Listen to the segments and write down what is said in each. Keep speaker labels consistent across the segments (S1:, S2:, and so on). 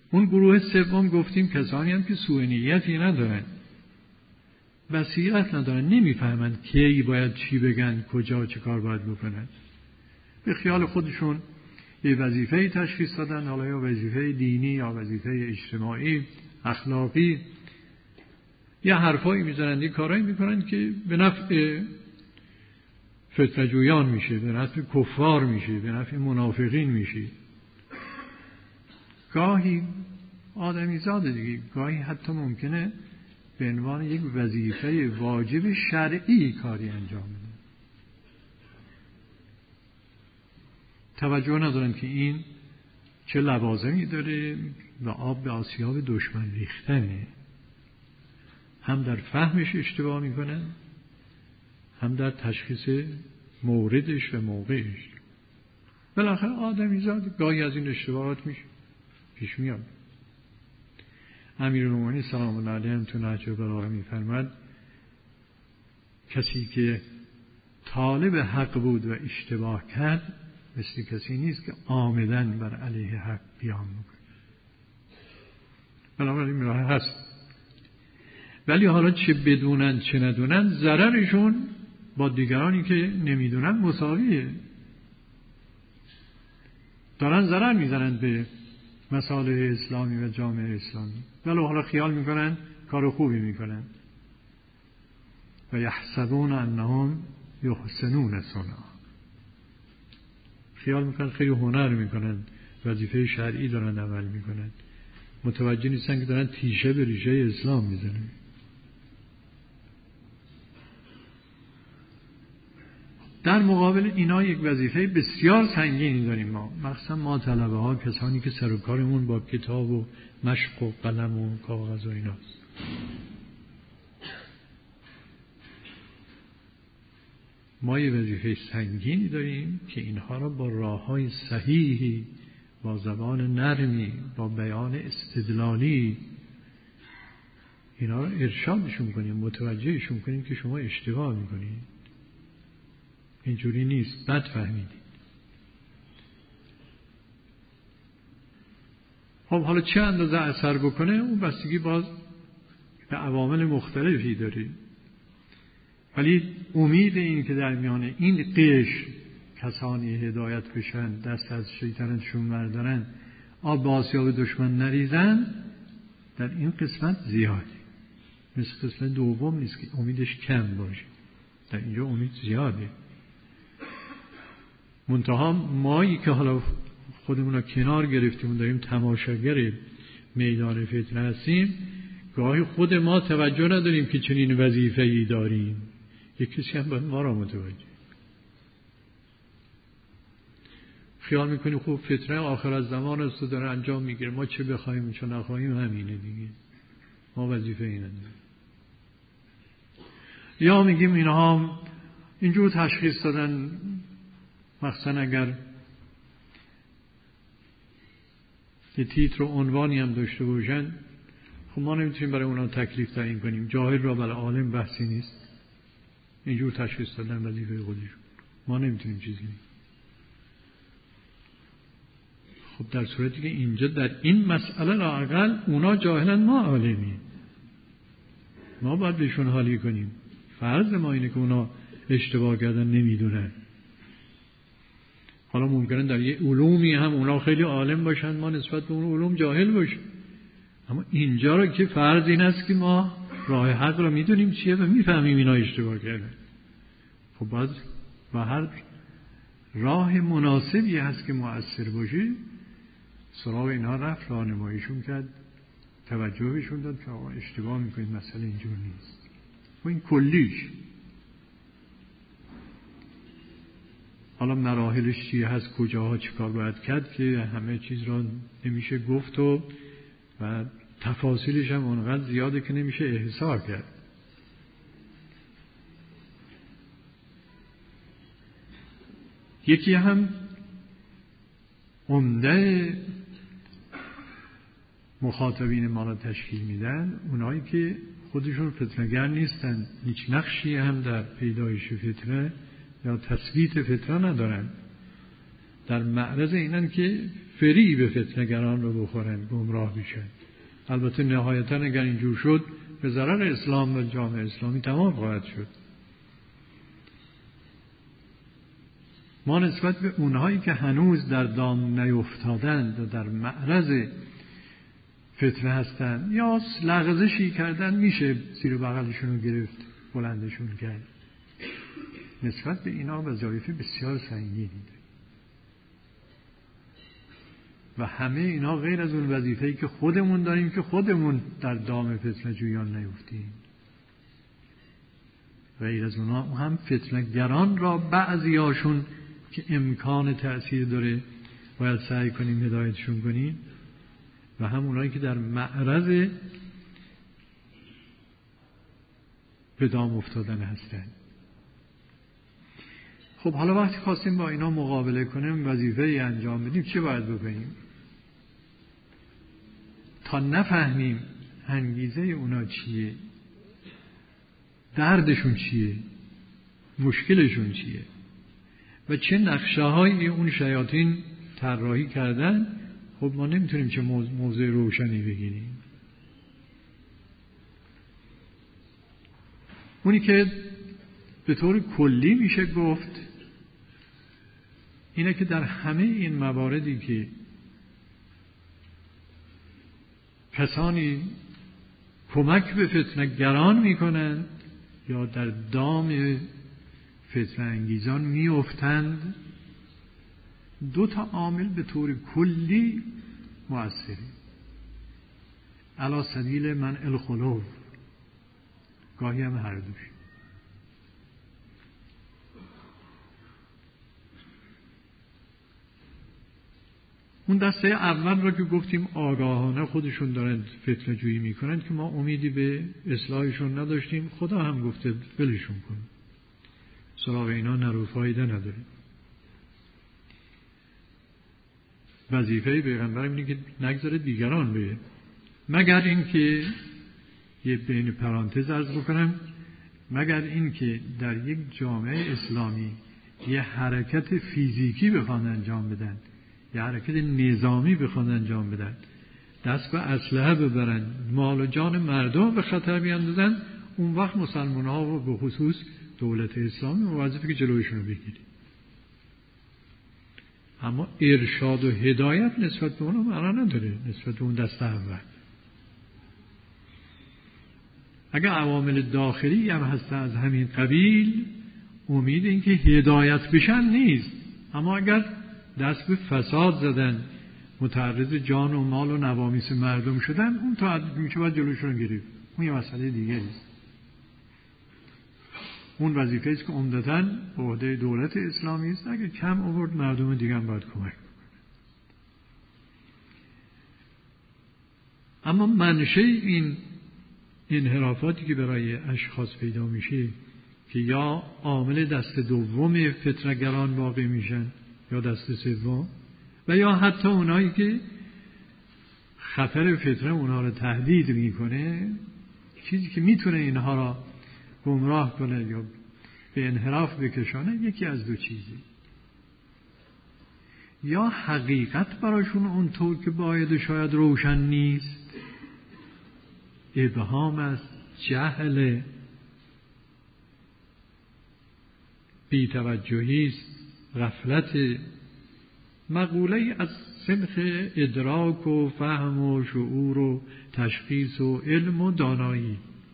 S1: اون گروه سوم گفتیم کسانی هم که سوء نیتی ندارن، بصیرت ندارن، نمیفهمند کی باید چی بگن، کجا چه کار باید بکنن. به خیال خودشون یه وظیفه تشخیص دادن، حالا یا وظیفه دینی یا وظیفه اجتماعی اخلاقی، یه حرفایی میزنن، یه کارایی میکنن که به نفع فتنه‌جویان میشه، به نفع کفار میشه، به نفع منافقین میشه. گاهی آدمی زاده دیگه، گاهی حتی ممکنه به عنوان یک وظیفه واجب شرعی کاری انجام بده، توجه ندارن که این چه لوازمی داره و آب به آسیاب دشمن ریختنه. هم در فهمش اشتباه میکنن، هم در تشخیص موردش و موقعش. بالاخره آدمی زاد گاهی از این اشتباهات پیش میاد. امیرالمومنین سلام الله علیه هم تو نهج البلاغه میفرماد کسی که طالب حق بود و اشتباه کرد مثل کسی نیست که عامدن بر علیه حق قیام میکنه. بنابراین راه هست، ولی حالا چه بدونن چه ندونن ضررشون با دیگرانی که نمیدونن مساویه، دارن ضرر میزنن به مصالح اسلامی و جامعه اسلامی، ولی حالا خیال میکنن کار خوبی میکنن و یحسبون انهم یحسنون صنعا، خیال میکنن خیلی هنر میکنن، وظیفه شرعی دارن عمل میکنن، متوجه نیستن که دارن تیشه به ریشه اسلام میزنن. در مقابل اینا یک وظیفه بسیار سنگینی داریم ما، مخصوصا ما طلبه ها، کسانی که سر و کارمون با کتاب و مشق و قلم و کاغذ و ایناست. ما یه وظیفه سنگینی داریم که اینها را با راه‌های صحیحی، با زبان نرمی، با بیان استدلالی اینا را ارشادشون کنیم، متوجهشون کنیم که شما اشتباه میکنید، اینجوری نیست، بد فهمیدید. خب حالا چه اندازه اثر بکنه اون بستگی باز به عوامل مختلفی داره، ولی امید این که در میان این قش کسانی هدایت بشن، دست از شیطانتشون بردارن، آب به آسیاب دشمن نریزن، در این قسمت زیاده. مثل قسمت دوم نیست که امیدش کم باشه، در اینجا امید زیاده. منتها مایی که حالا خودمون رو کنار گرفتیم و داریم تماشاگر میدان فتنه هستیم، گاهی خود ما توجه نداریم که چنین وظیفه‌ای داریم، یک کسی هم باید ما را متوجه. خیال میکنیم خوب فتنه آخر از زمان است و داره انجام میگیره، ما چه بخوایم چه نخواهیم همینه دیگه، ما وظیفه ای نداریم. یا میگیم اینها اینجور تشخیص دادن، مخصوصا اگر یه تیتر و عنوانی هم داشته باشن، خب ما نمیتونیم برای اونا تکلیف تعیین کنیم. جاهل را برای عالم بحثی نیست، اینجور تشخیص دادن وظیفه خودشون، ما نمیتونیم چیزی بگیم. خب در صورتی که اینجا در این مسئله لااقل اونا جاهلن ما عالمیم، ما باید بهشون حالی کنیم. فرض ما اینه که اونا اشتباه کردن نمیدونن. حالا ممکنه در یه علومی هم اونا خیلی عالم باشن، ما نسبت به اون علوم جاهل باشیم، اما اینجا را که فرض این است که ما راه حق را میدونیم چیه و میفهمیم اینا اشتباه کردن. خب باز با هر راه مناسبی هست که مؤثر باشه سراغ اینها رفت، راهنماییشون کرد، توجهشون داد که آقا اشتباه میکنید، مسئله اینجور نیست. و این کلیش. حالا مراحلش چی هست، کجاها چی کار باید کرد که همه چیز را نمیشه گفت و تفاصیلش هم اونقدر زیاده که نمیشه احصا کرد. یکی هم عمده مخاطبین ما را تشکیل میدن اونایی که خودشون فتنه‌گر نیستن، هیچ نقشی هم در پیدایش فتنه یا تثبیت فتنه ندارن، در معرض اینن که فریب فتنه‌گران رو بخورن، گمراه بشن. البته نهایتا اگر اینجور شد به ضرر اسلام و جامعه اسلامی تمام خواهد شد. ما نسبت به اونهایی که هنوز در دام نیفتادند و در معرض فتنه هستند یا لغزشی کردن، میشه زیر بغلشون رو گرفت، بلندشون کرد. نسبت به اینا وظایف بسیار سنگینی داره و همه اینا غیر از اون وظیفه‌ای که خودمون داریم که خودمون در دام فتنه جویان نیفتیم. غیر از اونا هم فتنه گران را بعضیاشون که امکان تأثیر داره باید سعی کنیم هدایتشون کنیم و هم اونایی که در معرض به دام افتادن هستند. خب حالا وقتی خواستیم با اینا مقابله کنیم، وظیفه‌ای انجام بدیم، چه باید بکنیم؟ تا نفهمیم انگیزه اونا چیه، دردشون چیه، مشکلشون چیه و چه نقشه‌هایی اون شیاطین طراحی کردن، خب ما نمیتونیم چه موضع روشنی بگیریم. اونی که به طور کلی میشه گفت اینه که در همه این مواردی که کسانی کمک به فتنه گران میکنند یا در دام فتنه انگیزان میافتند، دو تا عامل به طور کلی مؤثره. علی سبیل منع الخلو، گاهی هم هر دوش. اون دسته اول را که گفتیم آگاهانه خودشون دارن فتنه جویی میکنن که ما امیدی به اصلاحشون نداشتیم، خدا هم گفته ولشون کن، سراغ اینا نرو، فایده نداره. وظیفه پیغمبر اینه که نگذاره دیگران بگه، مگر این که یه بین پرانتز عرض بکنم، مگر این که در یک جامعه اسلامی یه حرکت فیزیکی بخوان انجام بدن، یه حرکت نظامی بخوان انجام بدن، دست به اسلحه ببرن، مال و جان مردم به خطر بیاندازن، اون وقت مسلمان ها و به خصوص دولت اسلامی موظفه که جلویشون رو بگیری. اما ارشاد و هدایت نسبت به اونها معنا نداره، نسبت به اون دسته اول. اگر عوامل داخلی هم هست از همین قبیل، امید این که هدایت بشن نیست، اما اگر دست به فساد زدن، متعرض جان و مال و نوامیس مردم شدن، اون تا میشه باید جلوشون گرفت. اون یه مسئله دیگه است. اون وظیفه است که عمدتاً به عهده دولت اسلامی است. اگه کم آورد مردم دیگه هم باید کمک بکنه. اما منشه این انحرافاتی که برای اشخاص پیدا میشه که یا عامل دست دوم فتنه‌گران واقع میشن یا دست سوم، و یا حتی اونایی که خطر فتنه اونها رو تهدید میکنه، چیزی که میتونه اینها را گمراه کنه یا به انحراف بکشانه، یکی از دو چیزی: یا حقیقت براشون اونطور که باید شاید روشن نیست، ابهام است، جهل، بی‌توجهی است، غفلت، مقوله از سنخ ادراک و فهم و شعور و تشخیص و علم و دانایی.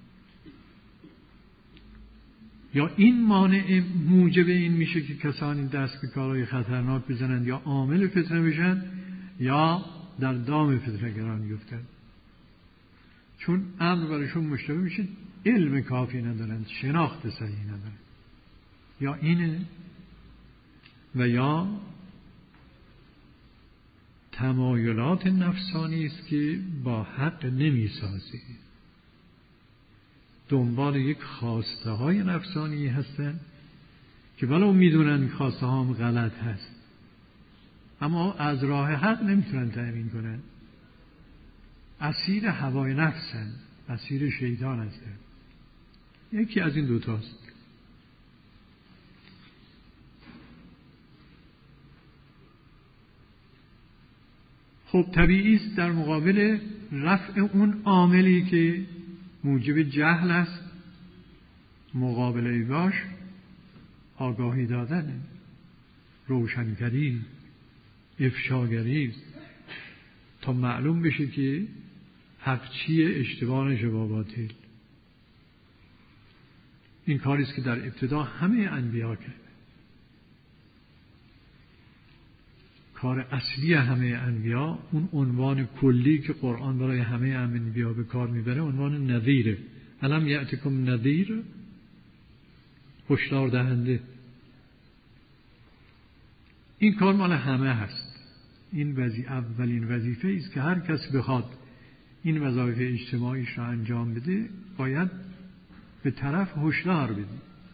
S1: یا این مانع موجب این میشه که کسانی دست به کارهای خطرناک بزنند یا عامل فتنه بشن یا در دام فتنه‌گران بیفتن، چون امر برایشون مشتبه میشه، علم کافی ندارن، شناخت صحیح ندارن. یا اینه و یا تمایلات نفسانی است که با حق نمیسازه، دنبال یک خواسته های نفسانی هستن که ولو میدونن خواسته ها هم غلط هست اما از راه حق نمیتونن تأمین کنن، اسیر هوای نفسن، اسیر شیطان هستن. یکی از این دوتاست. خب طبیعی است در مقابل رفع اون عاملی که موجب جهل است مقابله باش آگاهی دادن، روشنگری، افشاگری تا معلوم بشه که حق چیه، اشتباه نشه با باطل. این کاری است که در ابتدا همه انبیا کرد. کار اصلی همه انبیا، اون عنوان کلی که قرآن برای همه انبیا به کار میبره، عنوان نذیره. الم یأتکم نذیر، هشدار دهنده. این کار مال همه هست. این اولین وظیفه است که هر کس بخواد این وظایف اجتماعیش را انجام بده باید به طرف هشدار بده.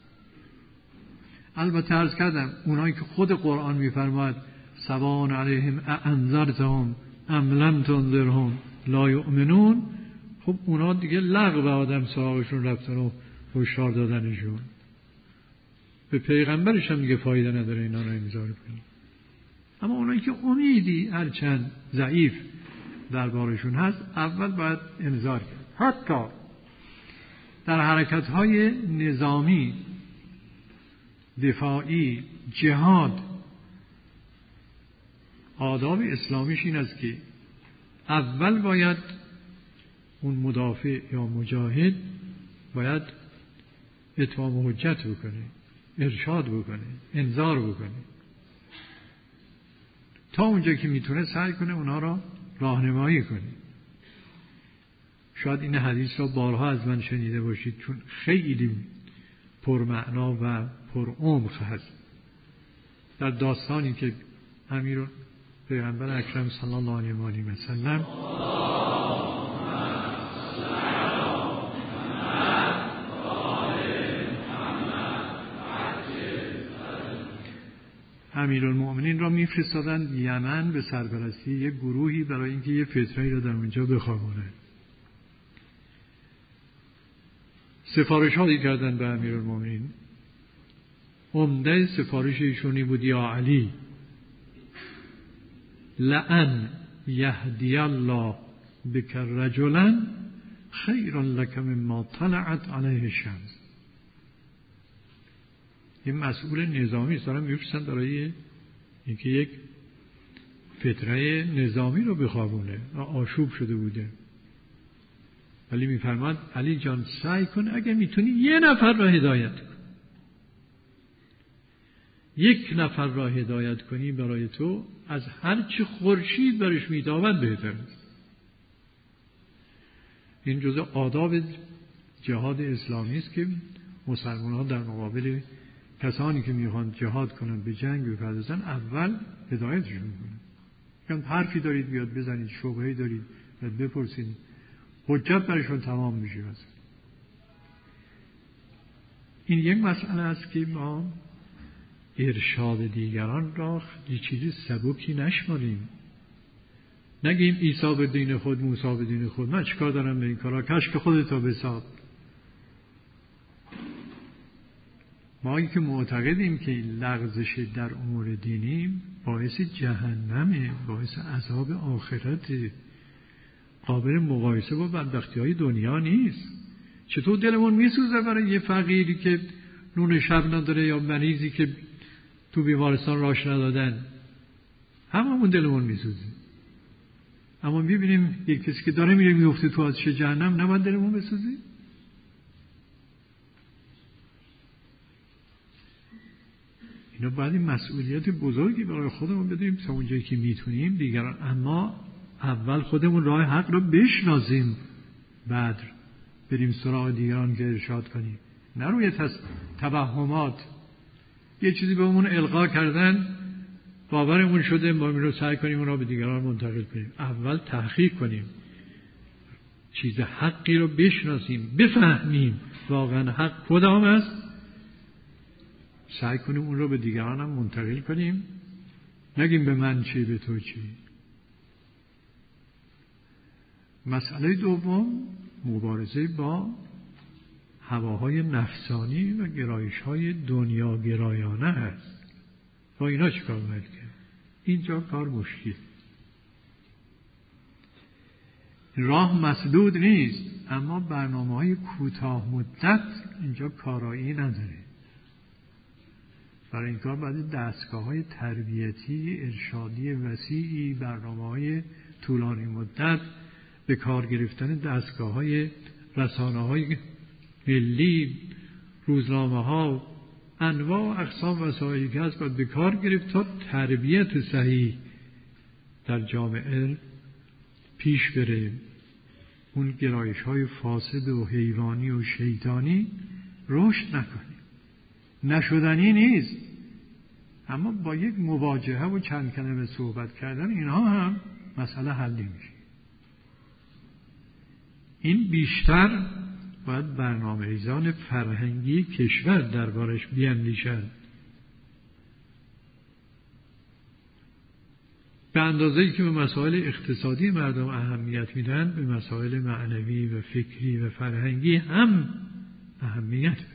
S1: البته عرض کردم اونایی که خود قرآن میفرماید سواء علیهم اانذرتهم ام لم تنذرهم لا یؤمنون، خب اونا دیگه لغو آدم سراغشون رفتن و هشدار دادنشون. به پیغمبرش هم دیگه فایده نداره اینا رو انذار کنی. اما اونایی که امیدی هرچند ضعیف دربارشون هست اول باید انذار کرد. حتی در حرکت‌های نظامی، دفاعی، جهاد، آداب اسلامیش این است که اول باید اون مدافع یا مجاهد باید اتمام حجت بکنه، ارشاد بکنه، انذار بکنه، تا اونجا که میتونه سعی کنه اونا را راهنمایی کنه. شاید این حدیث را بارها از من شنیده باشید چون خیلی پرمعنا و پرعمق هست. در داستانی که امیر پیغمبر اکرم صلی الله علیه و آله و سلم امیرالمؤمنین را میفرستادند یمن به سرپرستی یک گروهی برای اینکه یه فتنه‌ای را در اونجا بخوابونند. سفارشاتی کردند به امیرالمؤمنین. عمده سفارش ایشونی بود یا علی لئن یهدی الله بک رجلا خیر لک مما طلعت علیه الشمس. این مسئول نظامی است، دارن میفرستن برای اینکه یک فتنه نظامی رو بخوابونه، آشوب شده بوده. ولی میفرماد علی جان سعی کن اگه میتونی یه نفر را هدایت کن، یک نفر را هدایت کنی برای تو از هر چی خورشید برش میتابد بهتر است. این جزء آداب جهاد اسلامی است که مسلمانان در مقابل کسانی که میخوان جهاد کنن به جنگ بپردازن اول هدایتشون کنن. میگن حرفی دارید بیاد بزنید، شبهه‌ای دارید بیاد بپرسید، حجت برشون تمام میشه. این یک مسئله است که ما ارشاد دیگران را یه چیزی سبکی نشماریم. نگیم عیسی به دین خود، موسی به دین خود، من چیکار دارم به این کارا، کشک خودتا بساز. ما که معتقدیم که لغزش در امور دینی باعث جهنمه، باعث عذاب آخرت، قابل مقایسه با بدبختی‌های دنیا نیست. چطور دلمون میسوزه برای یه فقیری که نون شب نداره یا مریضی که تو بیمارستان راش ندادن، هممون دلمون میسوزه. اما میبینیم یک کسی که داره میره میفته تو آتش جهنم، نباید دلمون بسوزه؟ اینا باید این مسئولیت بزرگی برای خودمون بدیم تا اونجایی که میتونیم دیگران، اما اول خودمون راه حق رو بشناسیم، بعد بریم سراغ دیگران که ارشاد کنیم. نه روی توهمات یه چیزی به همون القا کردن باورمون شده، ما رو سعی کنیم اون رو به دیگران منتقل کنیم. اول تحقیق کنیم، چیز حقی رو بشناسیم، بفهمیم واقعا حق کدام است، سعی کنیم اون رو به دیگران هم منتقل کنیم. نگیم به من چی به تو چی. مسئله دوم مبارزه با هواهای نفسانی و گرایش‌های دنیا گرایانه است. با اینا چیکار باید کرد؟ اینجا کار مشکل. راه مسدود نیست، اما برنامه‌های کوتاه مدت اینجا کارایی نداره. برای این کار باید دستگاه‌های تربیتی، ارشادی وسیعی، برنامه‌های طولانی مدت، به کار گرفتن دستگاه‌های رسانه‌های ملی، روزنامه‌ها، انواع اقسام وسایلی که هست باید به کار گرفت تا تربیت صحیح در جامعه پیش بره. اون گرایش‌های فاسد و حیوانی و شیطانی رشد نکنه. نشدنی نیست، اما با یک مواجهه و چند کلمه صحبت کردن اینها هم مسئله حل نمیشه. این بیشتر باید برنامه‌ریزان فرهنگی کشور دربارش بیاندیشند. به اندازه‌ای که به مسائل اقتصادی مردم اهمیت میدن، به مسائل معنوی و فکری و فرهنگی هم اهمیت بدن.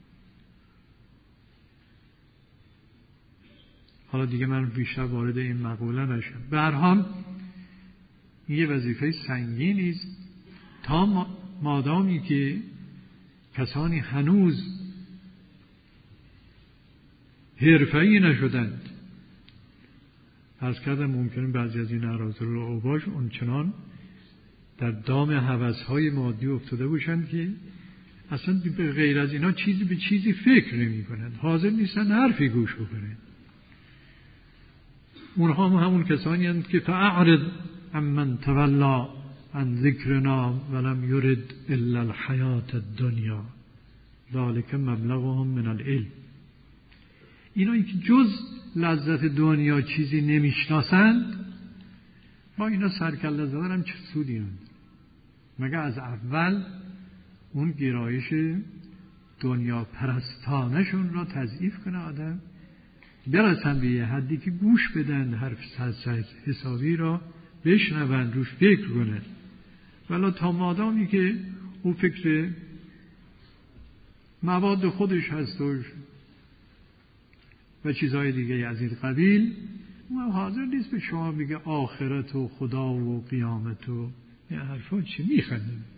S1: حالا دیگه من بیشتر وارد این مقوله نشم. به هر حال یه وظیفه سنگینی است تا مادامی که کسانی هنوز حرفه‌ای نشدند. عرض کردم ممکنه بعضی از این اراذل و اوباش اونچنان در دام هوس‌های مادی افتاده باشند که اصلا به غیر از اینا چیزی به چیزی فکر نمی‌کنند، حاضر نیستن حرفی گوش بکنند. اونها هم همون کسانی هستند که فاعرض عمن تولی عن ذکرنا ولم یرد الا الحیات الدنیا ذلک مبلغهم من العلم. اینایی که جز لذت دنیا چیزی نمیشناسند، با اینا سرکله زدن هم چه سودی نداره؟ مگه از اول اون گرایش دنیا پرستانشون را تضعیف کنه آدم، برسن به یه حدی که گوش بدن، حرف حسابی را بشنون، روش فکر کنن. ولی تا مادامی که او فکر مواد خودش هست و چیزهای دیگه از این قبیل، او حاضر نیست به شما بگه آخرت و خدا و قیامت و این حرفا چی میخندید.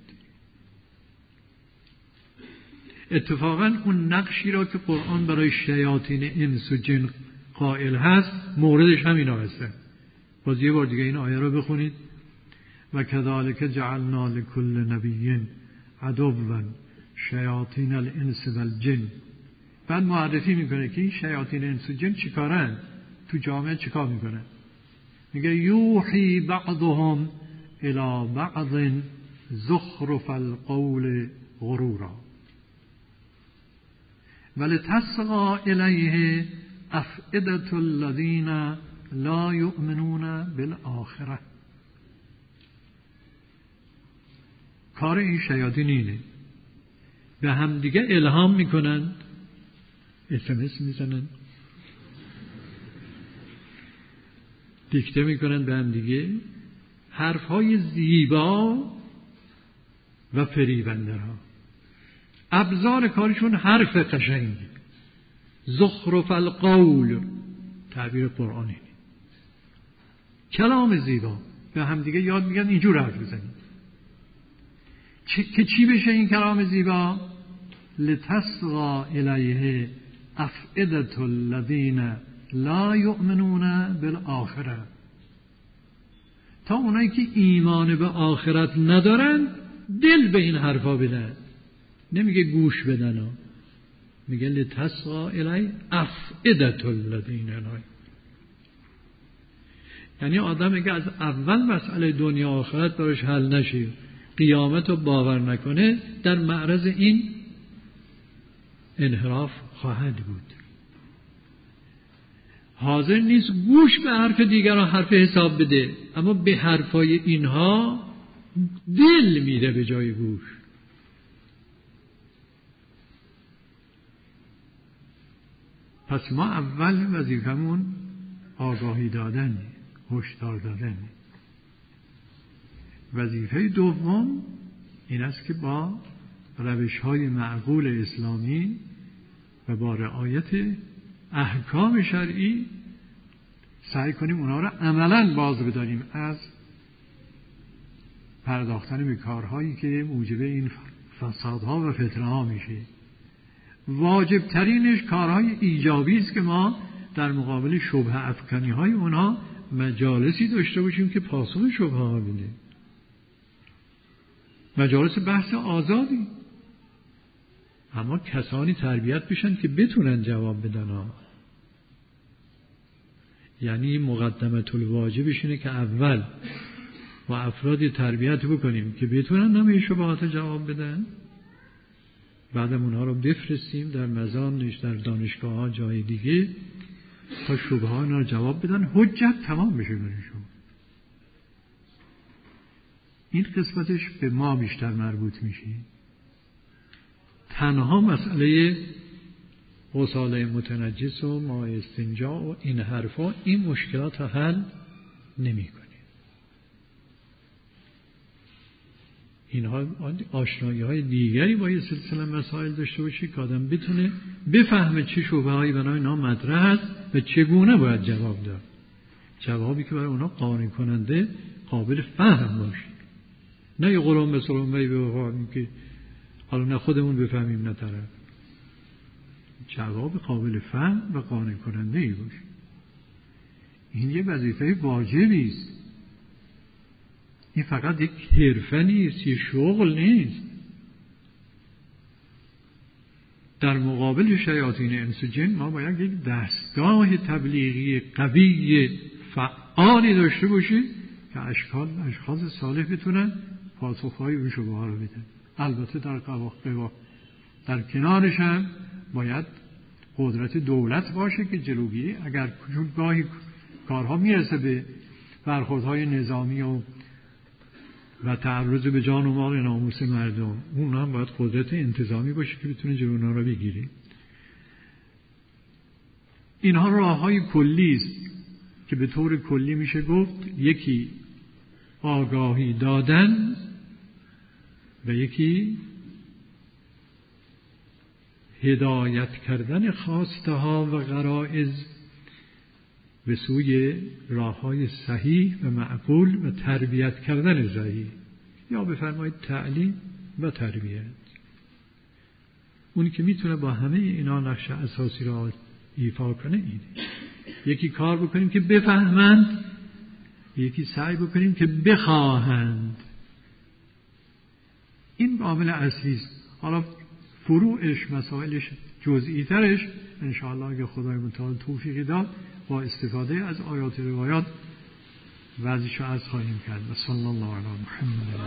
S1: اتفاقا اون نقشی را که قرآن برای شیاطین انس و جن قائل هست، موردش همینا هستن. باز یه بار دیگه این آیه رو بخونید. و کذالک جعلنا لکل نبی عدوا شیاطین الانس والجن. بعد معرفی میکنه که این شیاطین انس و جن چیکارن، تو جامعه چیکار میکنن. میگه یوحی بعضهم الی بعض زخرف القول غرورا ولتصغى الیه افئدة الذین لا یؤمنون بالآخرة. کار این شیاطین اینه، به هم دیگه الهام میکنن، SMS میزنن، دیکته میکنن به هم دیگه حرفهای زیبا و فریبنده ها. ابزار کارشون حرف قشنگ، زخرف القول، تعبیر قرآنی، کلام زیبا. به هم دیگه یاد میگن اینجور حرف بزنید که چی بشه این کلام زیبا؟ لتصغى الیه افئدة الذین لا یؤمنون بالآخرة. تا اونایی که ایمان به آخرت ندارن دل به این حرفا بدن. نمیگه گوش بدن، میگه لتصغى الیه افئدة الذین لا. یعنی آدم اگه از اول مسئله دنیا آخرت براش حل نشه، قیامت رو باور نکنه، در معرض این انحراف خواهد بود. حاضر نیست گوش به حرف دیگران حرف حساب بده، اما به حرفای اینها دل میده به جای گوش. پس ما اول وظیفمون آگاهی دادن، هشدار دادن. وظیفه دوم این است که با روش‌های معقول اسلامی و با رعایت احکام شرعی سعی کنیم اونا را عملاً باز بداریم از پرداختن به کارهایی که موجب این فسادها و فتنه ها میشه. واجب ترینش کارهای ایجابی است که ما در مقابل شبهه افکنی های اونها مجالسی داشته باشیم که پاسخ شبهه ها بده. مجالس بحث آزادی، اما کسانی تربیت بشن که بتونن جواب بدن ها. یعنی مقدمت الواجبش اینه که اول و افرادی تربیت بکنیم که بتونن همه شبهات جواب بدن، بعدم اونها رو بفرستیم در مزانش، در دانشگاه ها، جای دیگه، تا شبهه ها رو جواب بدن، حجت تمام بشه برشون. این قسمتش به ما بیشتر مربوط میشه. تنها مسئله غساله متنجس و ماء استنجا و این حرفا این مشکلات رو حل نمی‌کنه. اینها آشنایی‌های دیگری با یه سلسله مسائل داشته باشه که آدم بتونه بفهمه چه شبهه‌هایی برای اینا مطرح است و چگونه باید جواب داد. جوابی که برای اونا قانع کننده، قابل فهم باشه. نه یه قرآن به سلامه بفهمیم که حالا نه خودمون بفهمیم نه طرف. جواب قابل فهم و قانع کننده ای باشه. این یه وظیفه واجبی است. این فقط یک حرفه نیست، یه شغل نیست. در مقابل شیاطین انس و جن ما باید یک دستگاه تبلیغی قوی فعالی داشته باشیم که اشخاص صالح بتونن پاسخهای اون شبهه ها رو بدن. البته در کنارش هم باید قدرت دولت باشه که جلوگیری اگر گاهی کارها میرسه به برخوردهای نظامی و تعرض به جان و مال ناموس مردم، اون هم باید قدرت انتظامی باشه که بتونه جلوی اونها رو بگیره. اینها راههای کلی است که به طور کلی میشه گفت یکی آگاهی دادن و یکی هدایت کردن خواسته ها و غرایز به سوی راههای صحیح و معقول و تربیت کردن صحیح، یا بفرمایید تعلیم و تربیت. اونی که میتونه با همه اینا نقش اساسی را ایفا کنه اینه. یکی کار بکنیم که بفهمند، یکی سعی بکنیم که بخواهند. این عامل اصلی است. حالا فروعش، مسائلش، جزئی ترش انشاءالله اگه خدای متعال توفیقی داد با استفاده از آیات روایات وضعش رو عرض خواهیم کرد. و صلی الله علی محمد.